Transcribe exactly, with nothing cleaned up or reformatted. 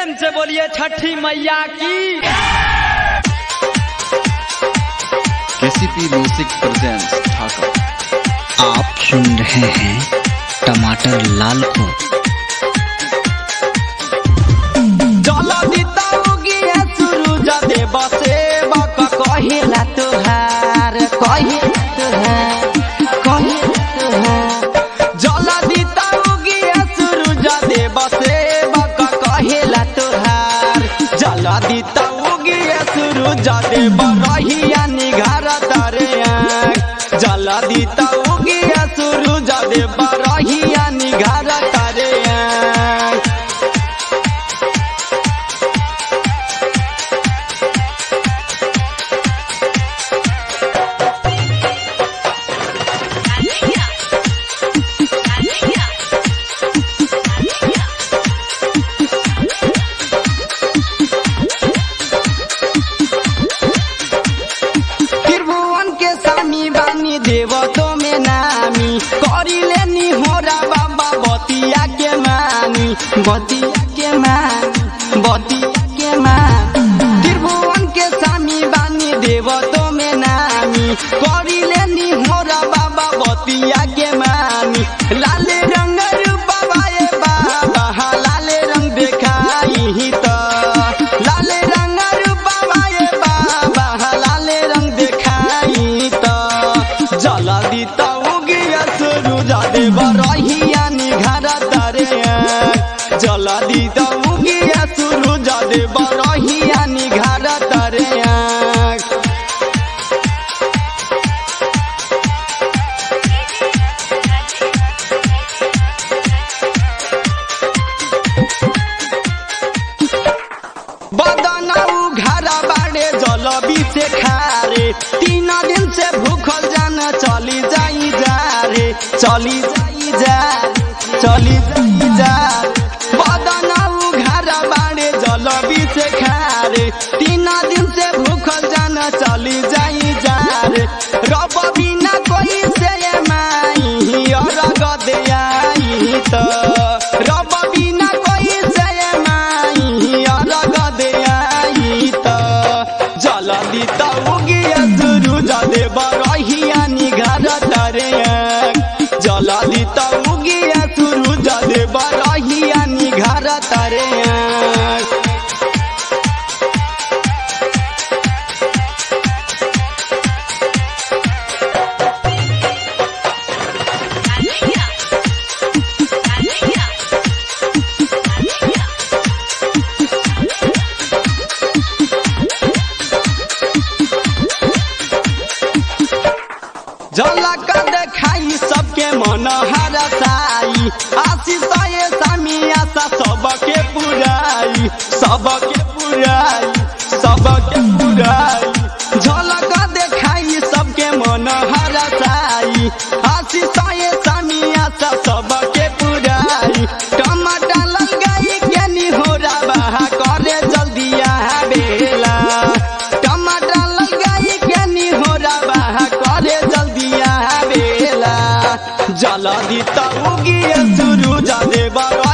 प्रेम से बोलिए छठी मैया की। KCP music presents Dhaka. आप सुन रहे हैं टमाटर लाल को। कहिला तुहार कहिला तुहार कहिला तुहार जल्दी ताऊगिया सूरज देव सेवक कहिला तुहार जल्दी ताऊगिया सूरज देव रहिया निघार तारे आँख जल्दी ताऊगिया सूरज देव रहिया निघार तारे आँख देवतो में नामी करिले नी होरा बाबा बतिया के मानी बतिया के मानी बतिया के मानी त्रिभुवन के स्वामी बानी देवतो में नामी करिले नी होरा बाबा बतिया के मानी लाल रंग रूपवा ए बाबा लाल रंग देखाई तो लाल रंग रूपवा ए बाबा लाल रंग देखाई तो जल्दी ताऊगिया सूरज देव रहिया निघार तारे आँख जल्दी ताऊगिया सूरज देव रहिया निघार तारे आँख बदना उघारा बाड़े जलबी से खारे तीन दिन से भूखल जाना चली जाई जा रे चली जाई जा चली जाई जा बदना उघारा बाड़े जलबी से खारे तीन दिन से भूखल जाना चली जाई जा रे रब बिना कोई से माई और गदे आई तो रब बिना कोई से माई और गदे आई तो जल्दी ताऊगिया सूरज देव रहिया निघार तारे आँख जल्दी ताऊगिया सूरज देव रहिया निघार तारे आँख झलक देखाई सबके मन हरसाई आशीष स्वामी आशा सबके पुराई सबके पुराई सबके पुराई झलक देखाई सबके मन हरसाई आशीष स्वामी आशा सबके पुराई टमाटर लगाई के निहोरा बहा करे जल्दी आवेला टमाटर लगाई के निहोरा बहा करे जल्दी आवेला जल्दी ताऊगिया सूरज देव